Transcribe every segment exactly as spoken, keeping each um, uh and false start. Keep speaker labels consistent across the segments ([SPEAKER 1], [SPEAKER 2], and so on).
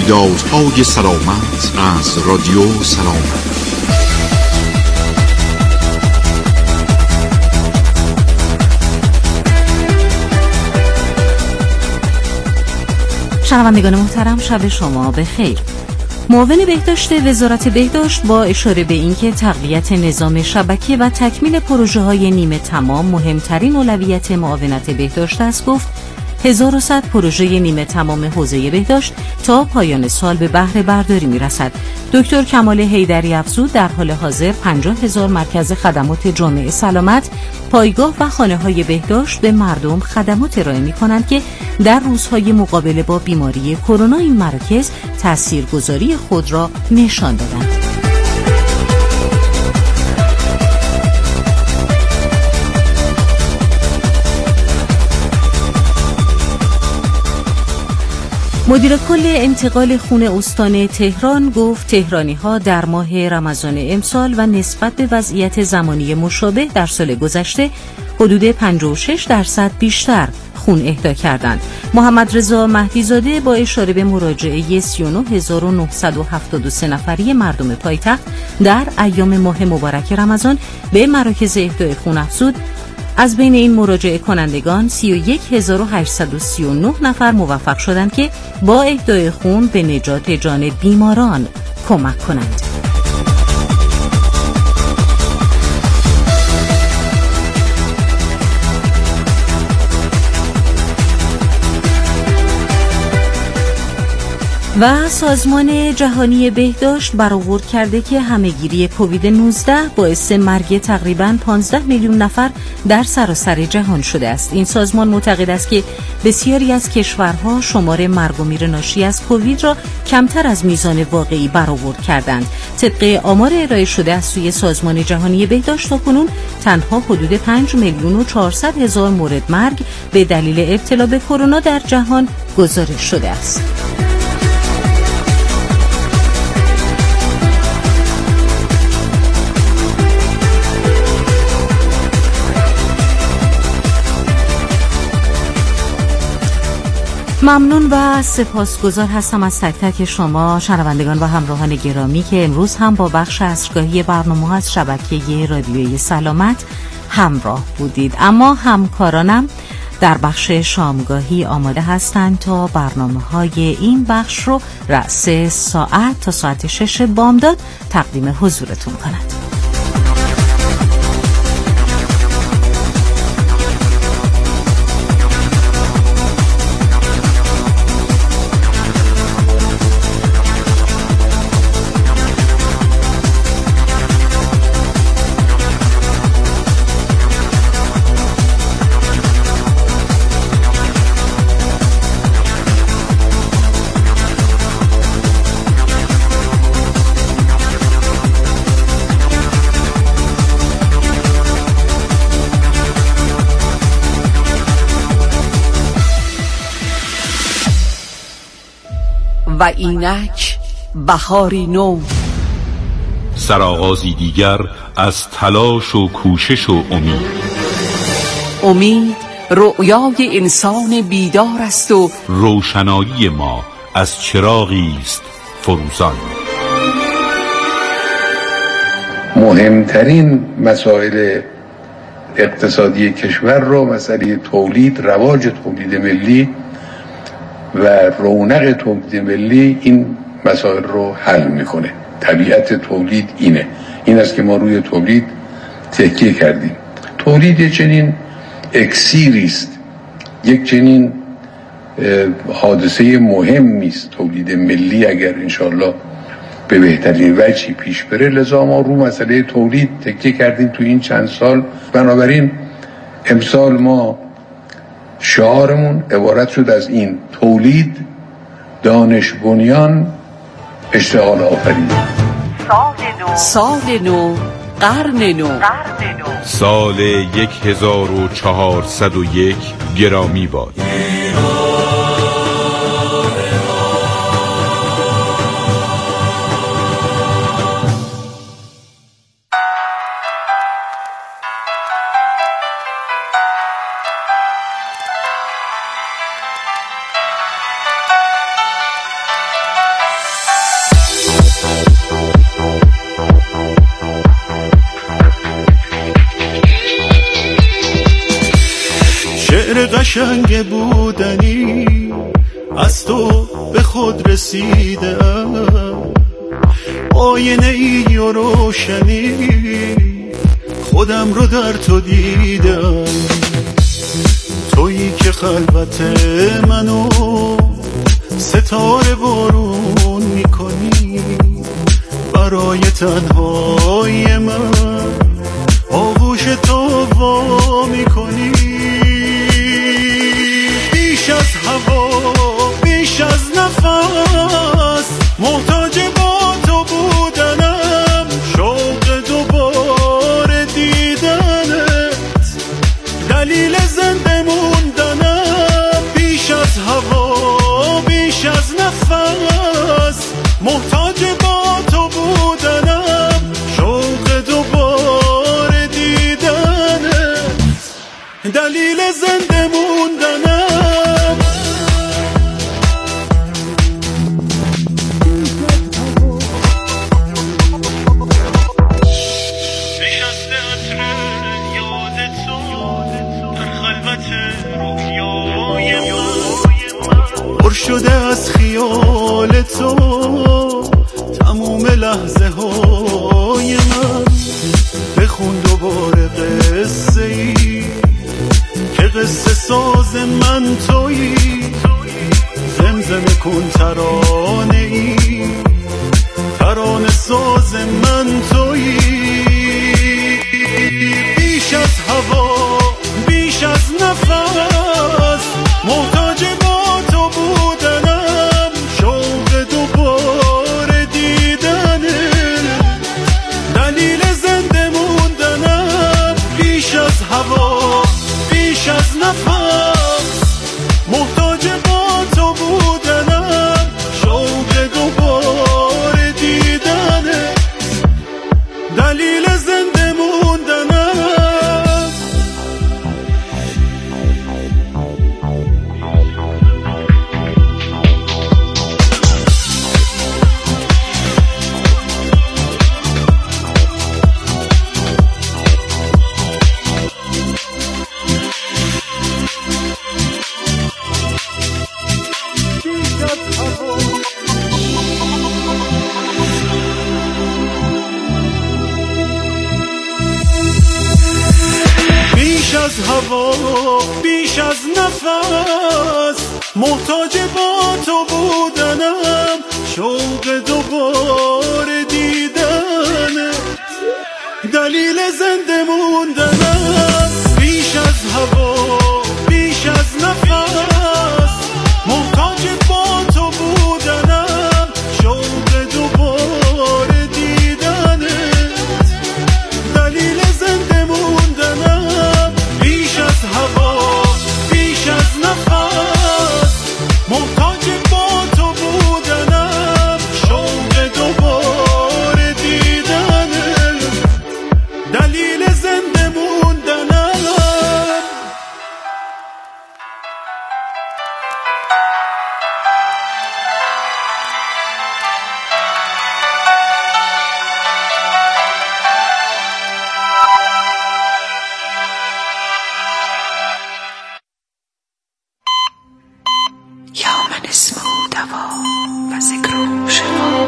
[SPEAKER 1] رویدادهای سلامت از رادیو سلامت.
[SPEAKER 2] شنوندگان محترم، شب شما بخیر. معاون بهداشت وزارت بهداشت با اشاره به اینکه تقویت نظام شبکه و تکمیل پروژه‌های نیمه تمام مهمترین اولویت معاونت بهداشت است، گفت هزار و صد پروژه نیمه تمام حوزه بهداشت تا پایان سال به بهره برداری می‌رسد. دکتر کمال حیدری افزود در حال حاضر پنجاه هزار مرکز خدمات جامعه سلامت، پایگاه و خانه‌های بهداشت به مردم خدمات ارائه می‌کنند که در روزهای مقابله با بیماری کرونا این مراکز تاثیرگذاری خود را نشان دادند. مدیر کل انتقال خون استان تهران گفت تهرانی‌ها در ماه رمضان امسال و نسبت به وضعیت زمانی مشابه در سال گذشته حدود پنجاه و شش درصد بیشتر خون اهدا کردند. محمد رضا مهدیزاده با اشاره به مراجعه سی و نه هزار و نهصد و هفتاد و سه نفری مردم پایتخت در ایام ماه مبارک رمضان به مراکز اهدای خون افزود از بین این مراجعه کنندگان سی و یک هزار و هشتصد و سی و نه نفر موفق شدند که با اهدای خون به نجات جان بیماران کمک کنند. و سازمان جهانی بهداشت برآورد کرده که همهگیری کووید نوزده باعث مرگ تقریباً پانزده میلیون نفر در سراسر جهان شده است. این سازمان معتقد است که بسیاری از کشورها شمار مرگ و میر ناشی از کووید را کمتر از میزان واقعی برآورد کردند. طبق آمار ارائه شده از سوی سازمان جهانی بهداشت تاکنون تنها حدود پنج میلیون و چهارصد هزار مورد مرگ به دلیل ابتلا به کرونا در جهان گزارش شده است. ممنون و سپاسگزار هستم از تک تک شما شنوندگان و همراهان گرامی که امروز هم با بخش عصرگاهی برنامه ها از شبکه رادیوی سلامت همراه بودید. اما همکارانم در بخش شامگاهی آماده هستند تا برنامه های این بخش رو رأس ساعت تا ساعت شش بامداد تقدیم حضورتون کنند.
[SPEAKER 3] و اینک بهاری نو،
[SPEAKER 4] سرآغازی دیگر از تلاش و کوشش و امید.
[SPEAKER 3] امید رؤیای انسان بیدار است و
[SPEAKER 4] روشنایی ما از چراغی است فروزان.
[SPEAKER 5] مهمترین مسائل اقتصادی کشور رو مسئله تولید، رواج تولید ملی و رونق تولید ملی این مسائل رو حل میکنه. طبیعت تولید اینه این است که ما روی تولید تکیه کردیم. تولید چنین اکسیری است، یک چنین حادثه مهمی است تولید ملی اگر انشالله به بهترین وجهی پیش بره. لذا ما رو مسئله تولید تکیه کردیم تو این چند سال. بنابراین امسال ما شعارمون عبارت شد از این: تولید، دانش بنیان، اشتغال آفرین.
[SPEAKER 3] سال نو، قرن نو،
[SPEAKER 4] سال یک هزار و چهارصد و یک گرامی باد.
[SPEAKER 6] شعر قشنگ بودنی از تو به خود رسیدم، آینه ای و روشنی خودم رو در تو دیدم. تویی که خلوت منو ستاره بارون میکنی، برای تنهای من آغوش تو وا میکنی. بیش از هوا بیش از نفس محتاج با تو بودنم، شوق دوباره دیدنت دلیل زنده موندنم. بیش از هوا بیش از نفس محتاج با تو بودنم، شوق دوباره دیدنت دلیل زنده موندنم. پر شده از خیال تو تموم لحظه های من، بخون دوباره قصه ای که قصه ساز من تویی. زمزمه کن ترانه ای، ترانه ساز من تویی. بیش از هوا بیش از نفس محتاج با تو بودنم، شوق دوباره دیدنه دلیل زنده موندنم. بیش از هوا بیش از نفس محتاج با تو بودنم، شوق دوباره دیدنه دلیل زنده موندنم. بیش از هوا بیش از نفس محتاج با تو بودنم، شوق دوباره دیدنت دلیل زنده موندنم. بیش از هوا بیش از نفس محتاج با تو بودنم، شوق دوباره دیدنت دلیل زنده موندنم. بیش از هوا بیش از نفس محتاج با تو بودنم، شوق دوباره دیدنت دلیل زنده موندنم.
[SPEAKER 3] یا من اسمه دوا و ذکر شفا.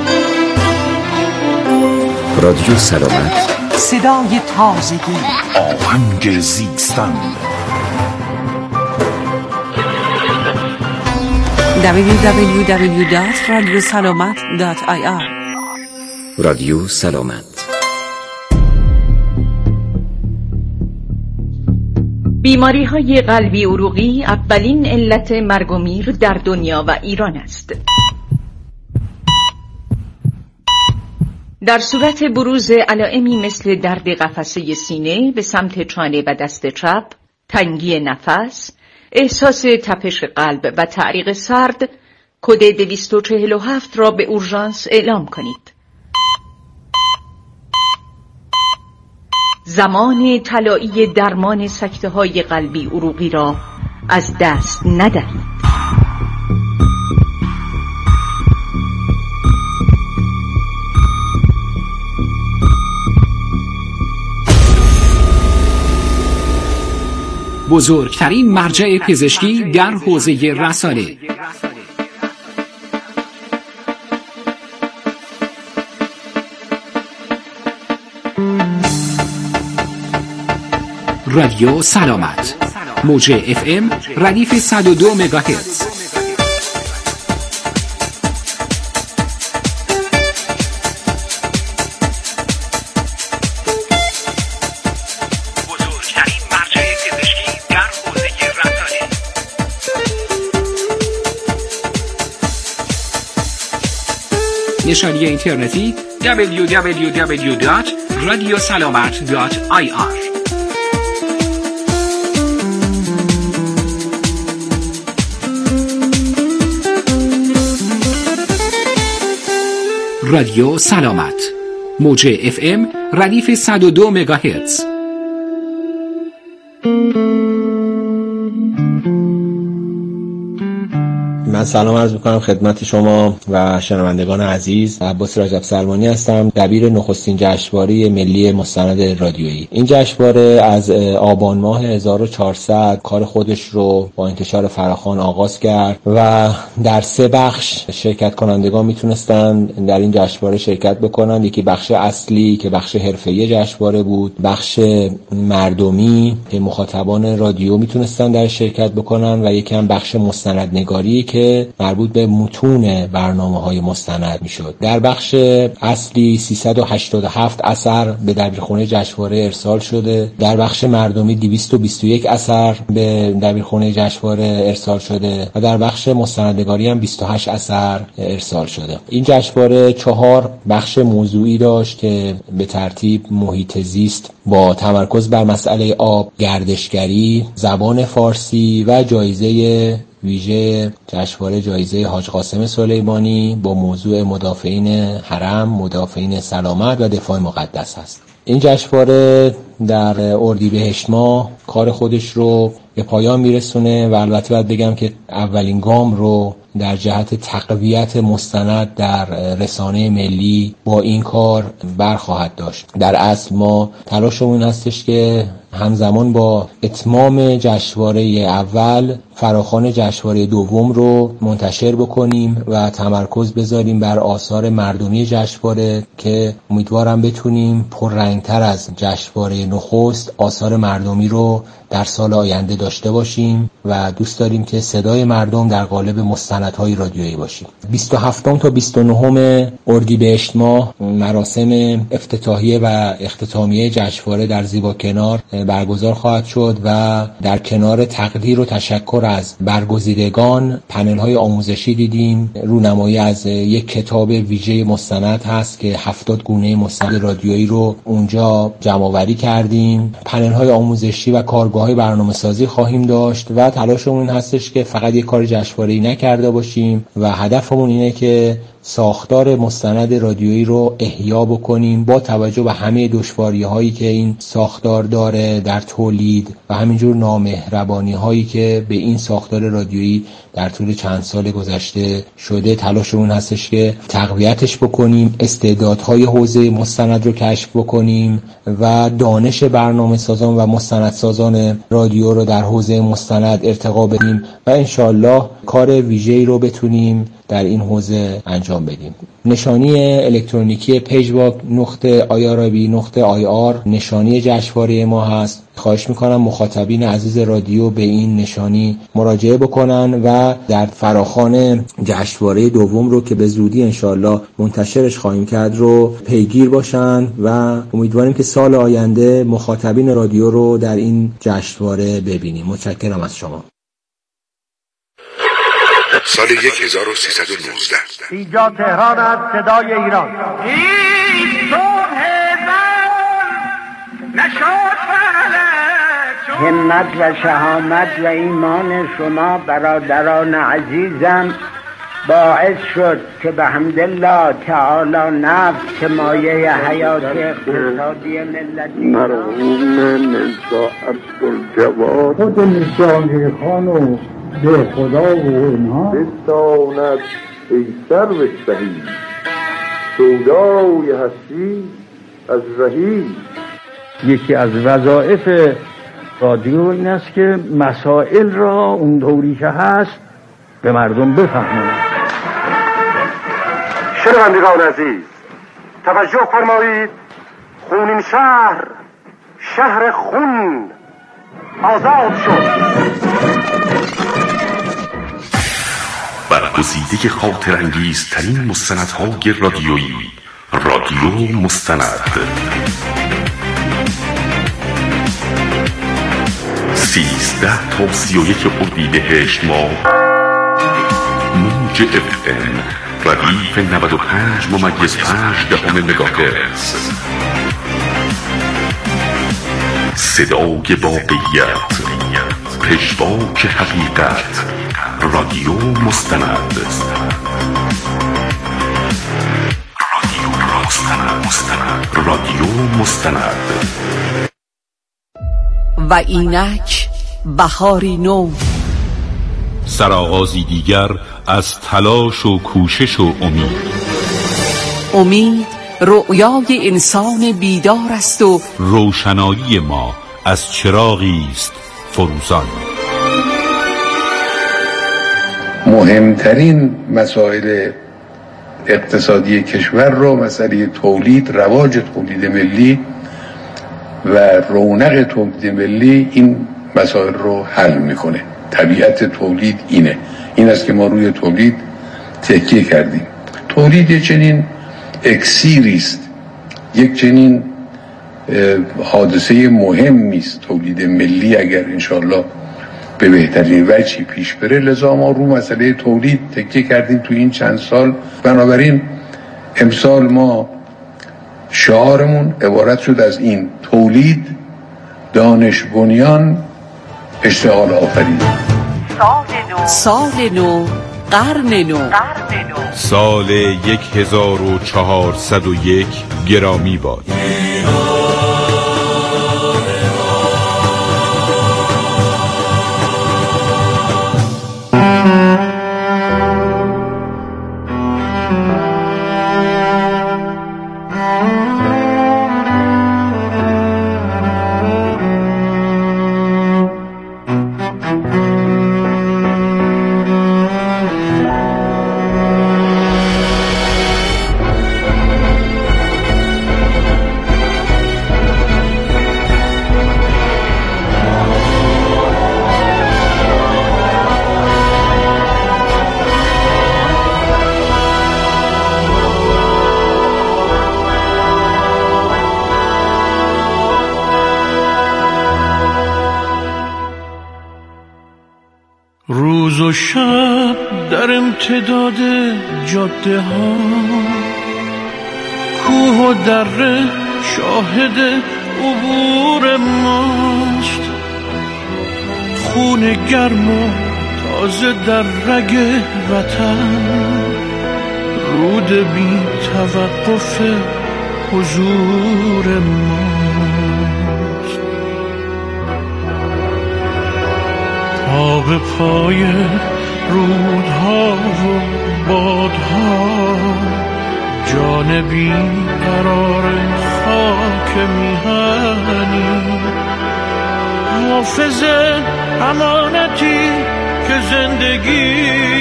[SPEAKER 7] رادیو سلامت،
[SPEAKER 3] صدای تازگی،
[SPEAKER 1] آهنگ زیستن.
[SPEAKER 2] دبلیو دبلیو دبلیو دات رادیو سلامت دات آی آر.
[SPEAKER 7] رادیو سلامت.
[SPEAKER 8] بیماری های قلبی عروقی اولین علت مرگ و میر در دنیا و ایران است. در صورت بروز علائمی مثل درد قفسه سینه به سمت چانه و دست چپ، تنگی نفس، احساس تپش قلب و تعریق سرد، کد دویست و چهل و هفت را به اورژانس اعلام کنید. زمان طلایی درمان سکته‌های قلبی عروقی را از دست ندهید.
[SPEAKER 9] بزرگترین مرجع پزشکی در حوزه رسانه. رادیو سلامت، موج اف ام ردیف صد و دو مگاهرتز.
[SPEAKER 10] بزرگترین مرجع پزشکی در حوزه رسانه.
[SPEAKER 9] نشانی اینترنتی دبلیو دبلیو دبلیو دات رادیو سلامت دات آی آر. رادیو سلامت، موج اف ام ردیف صد و دو مگاهرتز.
[SPEAKER 11] من سلام عرض میکنم خدمت شما و شنوندگان عزیز. عباس رجب سلمانی هستم، دبیر نخستین جشنواره ملی مستند رادیویی. این جشنواره از آبان ماه هزار و چهارصد کار خودش رو با انتشار فراخوان آغاز کرد و در سه بخش شرکت کنندگان میتونستن در این جشنواره شرکت بکنن. یکی بخش اصلی که بخش حرفه‌ای جشنواره بود، بخش مردمی که مخاطبان رادیو میتونستن در شرکت بکنن و یکی هم بخش مستندنگاری که مربوط به متون برنامه‌های مستند میشد. در بخش اصلی سیصد و هشتاد و هفت اثر به دبیرخانه جشنواره ارسال شده. در بخش مردمی دویست و بیست و یک اثر به دبیرخانه جشنواره ارسال شده و در بخش مستندنگاری هم بیست و هشت اثر ارسال شده. این جشنواره چهار بخش موضوعی داشت که به ترتیب محیط زیست با تمرکز بر مسئله آب، گردشگری، زبان فارسی و جایزه ویژه جشنواره جایزه حاج قاسم سلیمانی با موضوع مدافعین حرم، مدافعین سلامت و دفاع مقدس است. این جشنواره در اردیبهشت ماه کار خودش رو به پایان میرسونه و البته باید بگم که اولین گام رو در جهت تقویت مستند در رسانه ملی با این کار برخواهد داشت. در اصل ما تلاشمون هستش که همزمان با اتمام جشنواره اول فراخوان جشنواره دوم رو منتشر بکنیم و تمرکز بذاریم بر آثار مردمی جشنواره که امیدوارم بتونیم پررنگتر از جشنواره نخست آثار مردمی رو در سال آینده داشته باشیم و دوست داریم که صدای مردم در قالب مستندهای رادیویی باشیم. بیست و هفتم تا بیست و نهم اردیبهشت ماه مراسم افتتاحیه و اختتامیه جشنواره در زیباکنار برگزار خواهد شد و در کنار تقدیر و تشکر از برگزیدگان پنل‌های آموزشی دیدیم. رونمایی از یک کتاب ویژه مستند هست که هفتاد گونه مستند رادیویی رو اونجا جمع‌آوری کردیم. پنل‌های آموزشی و کارگاه‌های برنامه‌سازی خواهیم داشت و تلاشمون هستش که فقط یک کار جشنواره‌ای نکرده باشیم و هدفمون اینه که ساختار مستند رادیویی رو احیا بکنیم با توجه به همه دشواری‌هایی که این ساختار داره در تولید و همینجور نامهربانی‌هایی که به این ساختار رادیویی در طول چند سال گذشته شده. تلاشمون هستش که تقویتش بکنیم، استعدادهای حوزه مستند رو کشف بکنیم و دانش برنامه‌سازان و مستندسازان رادیو رو در حوزه مستند ارتقا بدیم و انشالله کار ویژه‌ای رو بتونیم در این حوزه انجام بدیم. نشانی الکترونیکی پیجواک نقطه آی آر آی بی نقطه آی آر نشانی جشنواره ما هست. خواهش میکنم مخاطبین عزیز رادیو به این نشانی مراجعه بکنن و در فراخوان جشنواره دوم رو که به زودی انشالله منتشرش خواهیم کرد رو پیگیر باشن و امیدواریم که سال آینده مخاطبین رادیو رو در این جشنواره ببینیم. متشکرم از شما.
[SPEAKER 1] سال هزار و سیصد و نوزده
[SPEAKER 12] اینجا تهران است، صدای ایران.
[SPEAKER 13] این صبح زمان نشاط فلک،
[SPEAKER 12] همت و شهامت و ایمان شما برادران عزیزم باعث شد که به حمدالله تعالی نفت که مایه حیات اقتصادی ملتی
[SPEAKER 5] مرحوم میرزا عبدالجواد
[SPEAKER 14] خود نشانه خان و به خدا و اینها
[SPEAKER 5] بستاند ای سرو شهید سودای هستی از رهی.
[SPEAKER 14] یکی از وظایف رادیو این است که مسائل را اون دوری که هست به مردم بفهمونه.
[SPEAKER 15] شنوندگان عزیز، توجه فرمایید. خونین شهر، شهر خون آزاد شد.
[SPEAKER 1] برگزیده خاطرانگیزترین مستندهای رادیویی، رادیو مستند. سیزده تا سی و یک اردیبهشت ماه، موج اف ام ردیف نود و پنج ممیز پنج دهم مگاهرتز. صدای واقعیت، پژواک حقیقت، رادیو مستند. رادیو مستند. رادیو مستند.
[SPEAKER 3] و اینک بهاری نو،
[SPEAKER 4] سرآغازی دیگر از تلاش و کوشش و امید.
[SPEAKER 3] امید رؤیای انسان بیدار است و
[SPEAKER 4] روشنایی ما از چراغی است فروزان.
[SPEAKER 5] مهمترین مسائل اقتصادی کشور رو، مسئله تولید، رواج تولید ملی و رونق تولید ملی، این مسائل رو حل میکنه. طبیعت تولید اینه، این است که ما روی تولید تکیه کردیم. تولید یک چنین اکسیری است، یک چنین حادثه مهمی است تولید ملی، اگر انشالله به بهترین وجهی پیش بره. لذا ما رو مسئله تولید تکیه کردیم تو این چند سال. بنابراین امسال ما شعارمون عبارت شد از این: تولید، دانش بنیان، اشتغال آفرین.
[SPEAKER 3] سال نو، قرن نو،
[SPEAKER 4] سال یک هزار و چهارصد و یک گرامی باد.
[SPEAKER 6] روز و شب در امتداد جاده ها، کوه و دره شاهد عبور ماست. خون گرم و تازه در رگ وطن، رود بی توقف حضور ماست. پا به پای رودها و بادها، جان بی قرار خاک میهنی. حافظ امانتی که زندگی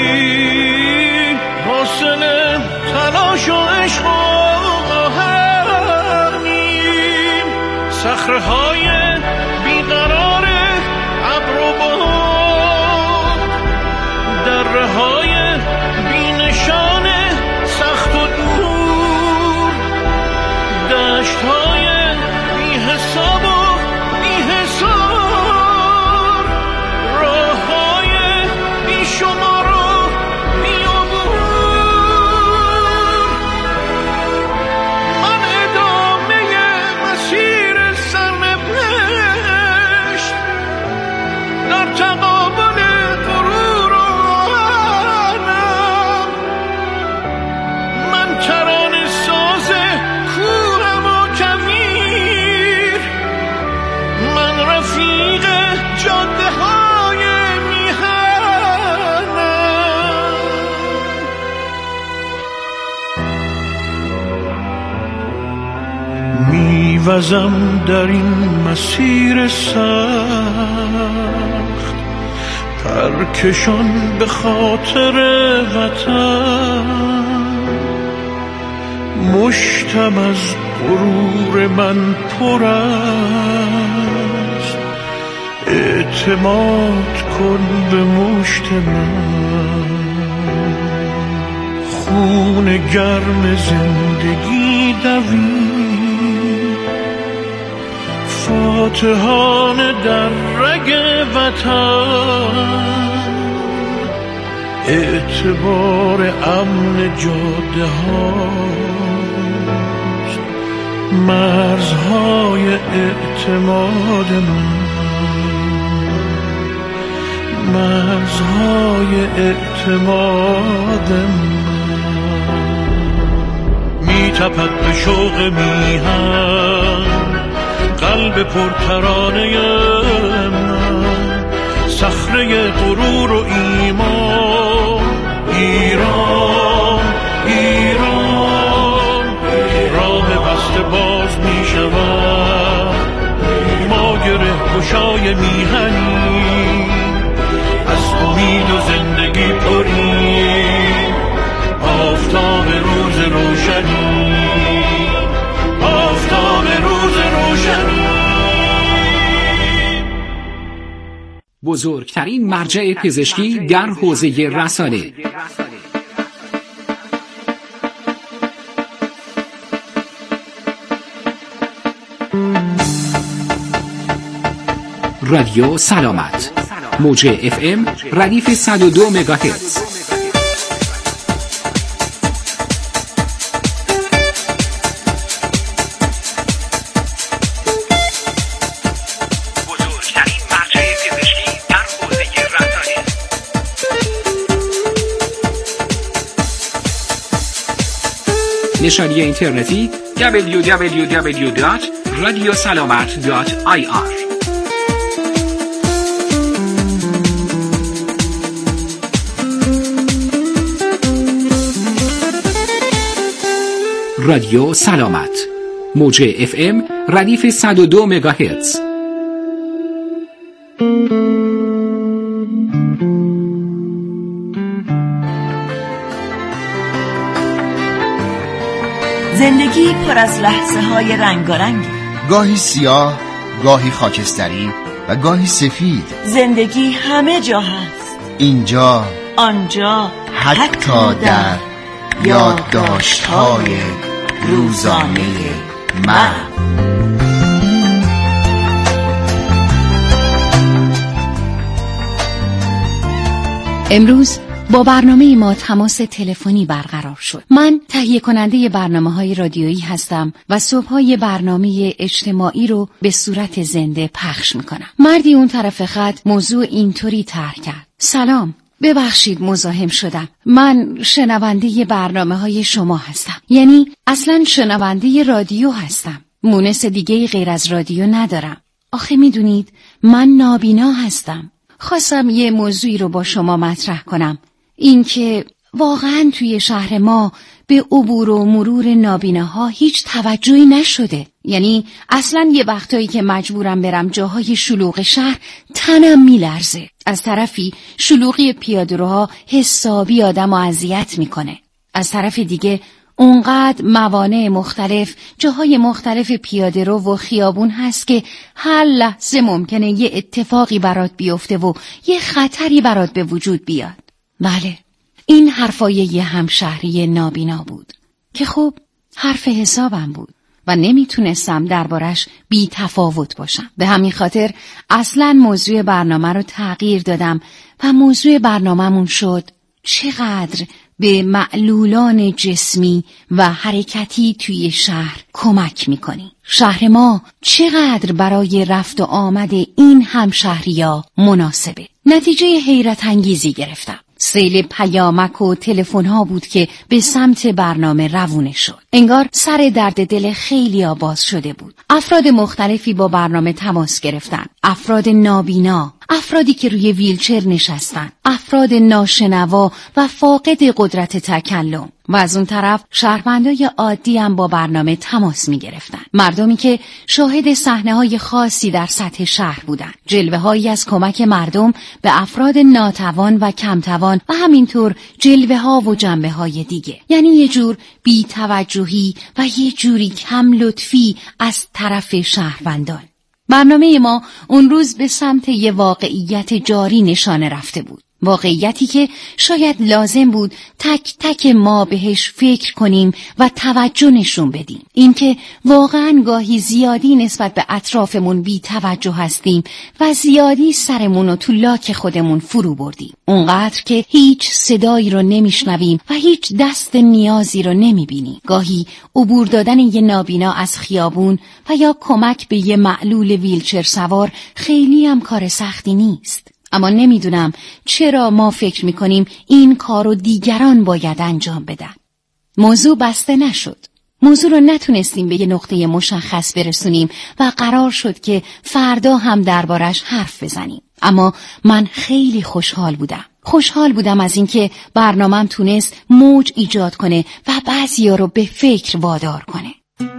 [SPEAKER 6] حاصل تلاش و عشق و آهنی. صخره‌های بیقرار ابر و باد، دره‌های بی‌نشان سخت و دور، دشت‌های بی‌حساب و بی‌حصار، راه‌های بی‌شمار و بی‌عبور. من ادامه مسیر سرنوشت در تقابل غرور و آهنم. من ترانه ساز کوهم و کویر، من رفیق جاده های میهنم. میوه وزم در این مسیر سخت، ترکشان به خاطر وطن. مشتم از غرور من پر است، اعتماد کن به مشت من. خون گرم زندگی دوید، فاتحان در رگ وطن. اعتبار امن جاده هاست، مرزهای اعتماد من، مرزهای اعتماد من. می تپد به شوق میهن قلب پرترانه من، صخره غرور و ایمان. ایران ایران راه بسته باز می شود، ما گره گشای میهنی از امید و زندگی پریم. آفتاب روز روشنی، آفتاب روز روشنی.
[SPEAKER 9] بزرگترین مرجع پزشکی در حوزه رسانه. رادیو سلامت، موج اف ام ردیف صد و دو مگاهرتز.
[SPEAKER 10] بزرگترین مرجع پزشکی در حوزه رسانه.
[SPEAKER 9] نشانی اینترنتی دبلیو دبلیو دبلیو دات رادیو سلامت دات آی آر. رادیو سلامت، موج اف ام ردیف صد و دو مگاهرتز.
[SPEAKER 16] زندگی پر از لحظه های رنگارنگی،
[SPEAKER 17] گاهی سیاه، گاهی خاکستری و گاهی سفید.
[SPEAKER 16] زندگی همه جا هست،
[SPEAKER 17] اینجا،
[SPEAKER 16] آنجا،
[SPEAKER 17] حتی, حتی در یادداشت‌های روزانه من.
[SPEAKER 18] امروز با برنامه ما تماس تلفنی برقرار شد. من تهیه کننده برنامه‌های رادیویی هستم و صبح‌های برنامه اجتماعی رو به صورت زنده پخش می‌کنم. مردی اون طرف خط موضوع اینطوری طرح کرد: سلام، ببخشید مزاحم شدم. من شنونده برنامه‌های شما هستم. یعنی اصلاً شنونده رادیو هستم. مونس دیگه غیر از رادیو ندارم. آخه میدونید من نابینا هستم. خواستم یه موضوعی رو با شما مطرح کنم. اینکه واقعاً توی شهر ما به عبور و مرور نابیناها هیچ توجهی نشده. یعنی اصلاً یه وقتایی که مجبورم برم جاهای شلوغ شهر تنم میلرزه. از طرفی شلوغی پیاده‌روها حسابی آدمو اذیت میکنه. از طرف دیگه اونقدر موانع مختلف، جاهای مختلف پیاده‌رو و خیابون هست که هر لحظه ممکنه یه اتفاقی برات بیفته و یه خطری برات به وجود بیاد. بله، این حرفای یه همشهری نابینا بود که خب حرف حسابم بود و نمیتونستم دربارش بی تفاوت باشم. به همین خاطر اصلاً موضوع برنامه رو تغییر دادم و موضوع برنامه‌مون شد چقدر به معلولان جسمی و حرکتی توی شهر کمک میکنی. شهر ما چقدر برای رفت و آمد این همشهریا مناسبه. نتیجه حیرت انگیزی گرفتم. سیل پیامک و تلفن‌ها بود که به سمت برنامه روونه شد. انگار سر درد دل خیلی باز شده بود. افراد مختلفی با برنامه تماس گرفتن. افراد نابینا، افرادی که روی ویلچر نشستن، افراد ناشنوا و فاقد قدرت تکلم. و از اون طرف شهروندای عادی هم با برنامه تماس می گرفتن. مردمی که شاهد صحنه‌های خاصی در سطح شهر بودن. جلوه‌هایی از کمک مردم به افراد ناتوان و کمتوان و همینطور جلوه‌ها و جنبه‌های دیگه. یعنی یه جور بی‌توجهی و یه جوری کم لطفی از طرف شهروندان. برنامه ما اون روز به سمت یه واقعیت جاری نشانه رفته بود. واقعیتی که شاید لازم بود تک تک ما بهش فکر کنیم و توجه نشون بدیم. اینکه واقعاً گاهی زیادی نسبت به اطرافمون بی توجه هستیم و زیادی سرمون رو تو لاک خودمون فرو بردیم. اونقدر که هیچ صدایی رو نمیشنویم و هیچ دست نیازی رو نمیبینیم. گاهی عبور دادن یه نابینا از خیابون و یا کمک به یه معلول ویلچر سوار خیلی هم کار سختی نیست. اما نمیدونم چرا ما فکر میکنیم این کارو دیگران باید انجام بدن. موضوع بسته نشد. موضوع رو نتونستیم به یه نقطه مشخص برسونیم و قرار شد که فردا هم دربارش حرف بزنیم. اما من خیلی خوشحال بودم. خوشحال بودم از اینکه برنامه‌ام تونست موج ایجاد کنه و بعضیا رو به فکر وادار کنه.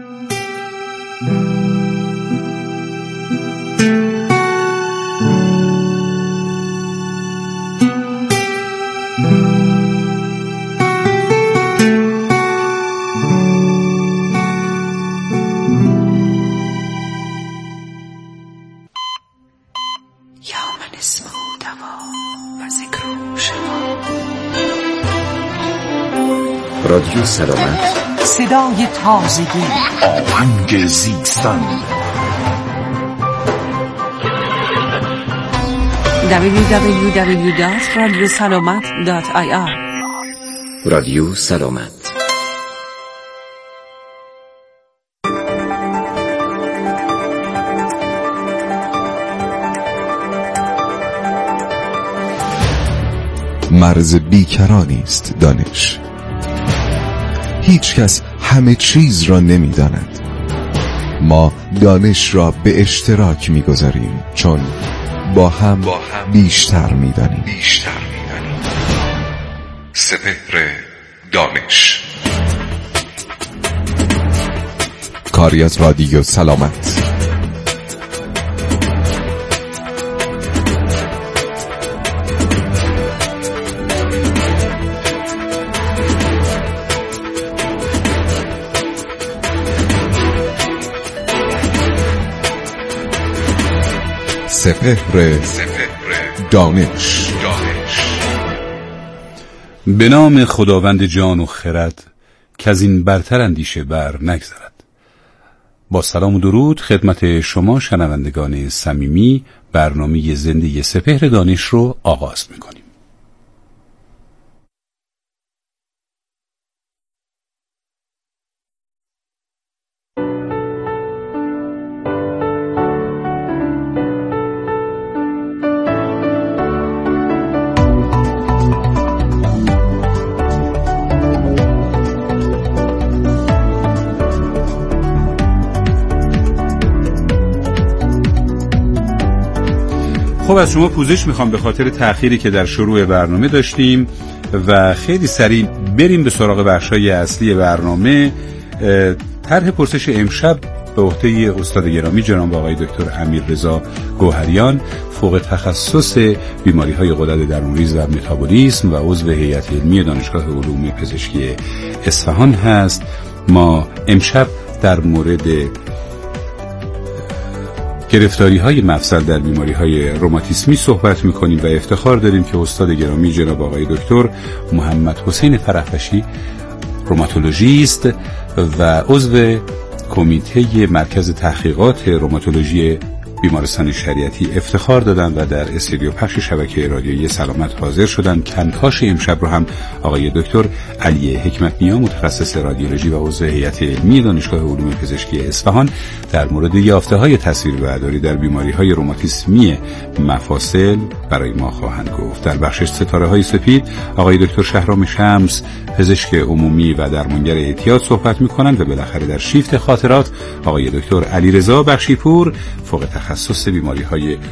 [SPEAKER 7] رادیو سلامت،
[SPEAKER 3] صدای تازگی،
[SPEAKER 4] آهنگ زیستن.
[SPEAKER 3] دبلیو دبلیو دبلیو دات رادیو سلامت دات آی آر.
[SPEAKER 7] رادیو سلامت.
[SPEAKER 19] مرز بیکرانی است دانش. هیچ کس همه چیز را نمی داند. ما دانش را به اشتراک می گذاریم چون با هم, با هم بیشتر می دانیم. بیشتر می دانیم.
[SPEAKER 4] سپهر دانش،
[SPEAKER 19] کاری از رادیو سلامت. سپهر دانش.
[SPEAKER 20] به نام خداوند جان و خرد که از این برتر اندیشه بر نگذرد. با سلام و درود خدمت شما شنوندگان صمیمی، برنامه زنده سپهر دانش رو آغاز می‌کنیم. خب از شما پوزش میخوام به خاطر تأخیری که در شروع برنامه داشتیم و خیلی سریع بریم به سراغ بخشای اصلی برنامه. طرح پرسش امشب به عهده استاد گرامی جناب آقای دکتر امیررضا گوهریان، فوق تخصص بیماری‌های غدد درونریز و متابولیسم و عضو هیئت علمی دانشگاه علوم پزشکی اصفهان هست. ما امشب در مورد گرفتاری های مفصل در بیماری های روماتیسمی صحبت میکنیم و افتخار داریم که استاد گرامی جناب آقای دکتر محمد حسین فرحبشی، روماتولوژیست و عضو کمیته مرکز تحقیقات روماتولوژی بیمارستان شریعتی افتخار دادن و در استودیو پخش شبکه رادیویی سلامت حاضر شدن. کنکاش امشب رو هم آقای دکتر علی حکمت نیا، متخصص رادیولوژی و عضو هیئت علمی دانشگاه علوم پزشکی اصفهان، در مورد یافته‌های تصویربرداری در بیماری‌های روماتیسمی مفاصل برای ما خواهند گفت. در بخش ستاره‌های سپید آقای دکتر شهرام شمس، پزشک عمومی و درمانگر اعتیاد صحبت می‌کنند و بالاخره در شیفت خاطرات آقای دکتر علیرضا بخشیپور، فوق تخصص بیماری‌های